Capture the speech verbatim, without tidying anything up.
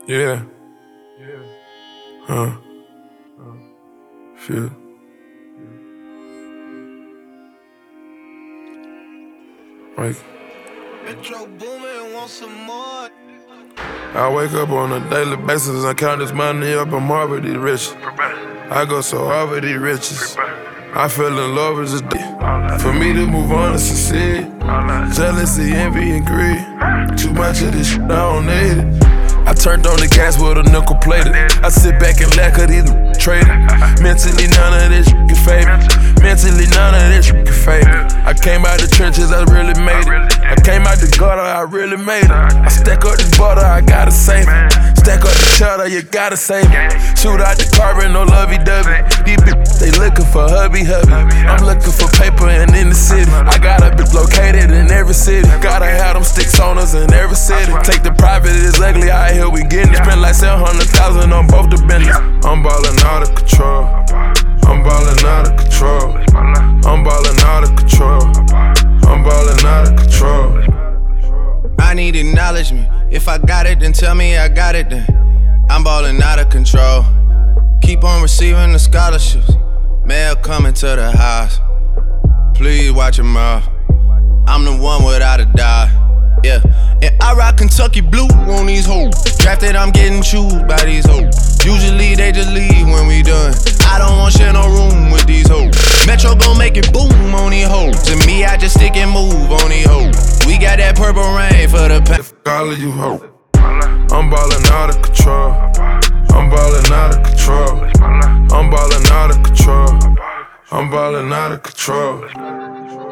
Yeah. Huh. Feel. Like. Metro Boomin, want some more. I wake up on a daily basis and count this money up and marvel these riches. I go so hard with these riches. I fell in love with this dick. For me to move on and succeed, jealousy, envy, and greed. Too much of this shit, I don't need it. I turned on the gas with a nickel plated. I sit back and laugh at these traded. Mentally, none of this shit can fade me. Mentally, none of this shit can fade me. I came out the trenches, I really made it. I came out the gutter, I really made it. I stack up this butter, I gotta save it. Stack up the cheddar, you gotta save it. Shoot out the carbon, no lovey-dovey. These bitches, they looking for hubby-hubby. I'm looking for paper and in the city. I got a bitch located in every city. Gotta have them sticks on us in every city. Take the private, it's ugly, out here we getting it. Spend like seven hundred thousand on both the business. I'm ballin' out of control. I'm ballin' out of control. I'm ballin' out of control. I'm ballin' out of control. I need acknowledgement. If I got it, then tell me I got it then. I'm ballin' out of control. Keep on receiving the scholarships. Mail coming to the house. Please watch your mouth. I'm the one without a doubt. Yeah. And I rock Kentucky blue on these hoes. Drafted, I'm getting chewed by these hoes. Usually they just leave when we done. I don't want share no room with these hoes. Metro gon' make it boom on these hoes. To me, I just stick and move on these hoes. We got that purple rain for the pain. All of you hoes. I'm ballin' out of control. I'm ballin' out of control. I'm ballin' out of control. I'm ballin' out of control.